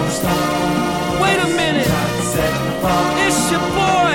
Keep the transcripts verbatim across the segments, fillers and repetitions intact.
Wait a minute. It's your boy,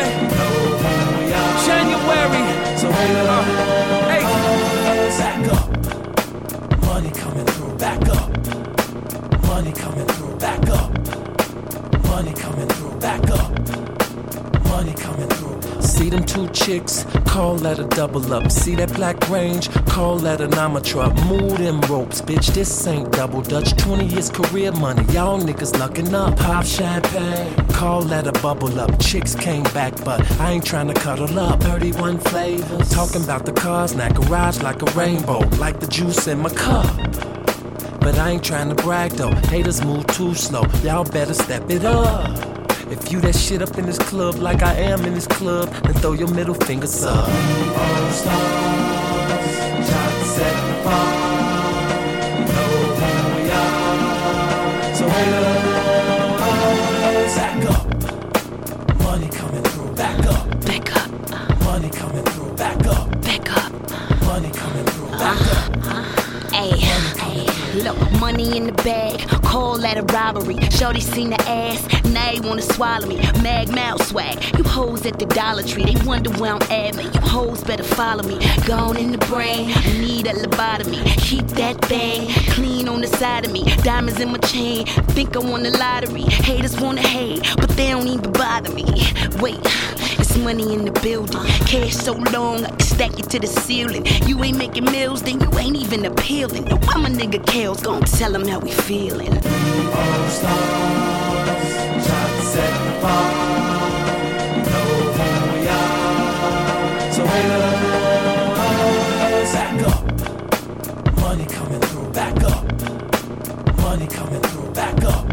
January. So uh, hey. Back up. Money coming through. Back up. Money coming through. Back up. Money coming through. Back up. Money coming through. See them two chicks, call that a double up. See that black range, call that an armor truck. Move them ropes, bitch, this ain't double dutch. twenty years career money, y'all niggas lucking up. Pop champagne, call that a bubble up. Chicks came back, but I ain't trying to cuddle up. thirty-one flavors, talking about the cars, now garage like a rainbow. Like the juice in my cup. But I ain't trying to brag though, haters move too slow. Y'all better step it up. If you that shit up in this club like I am in this club, then throw your middle fingers up. All stars, shots set apart. Know who we are. So haters, back up. Money coming through. Back up. Back up. Money coming through. Back up. Back up. Money coming through. Back up. Hey, hey, look, money in the bag, call that a robbery. Shorty seen the ass, now they wanna swallow me. Mag Mouse swag, you hoes at the Dollar Tree, they wonder where I'm at, man. You hoes better follow me. Gone in the brain, I need a lobotomy. Keep that thing clean on the side of me. Diamonds in my chain, think I won the lottery. Haters wanna hate, but they don't even bother me. Wait, it's money in the building. Cash so long, I can stack it to the ceiling. You ain't making meals, then you ain't even appealing. No, I'm a nigga Kale's gon' tell him how we feeling. All stars, shots set apart. Know who we are. So haters, back up. Money coming through. Back up. Money coming through. Back up.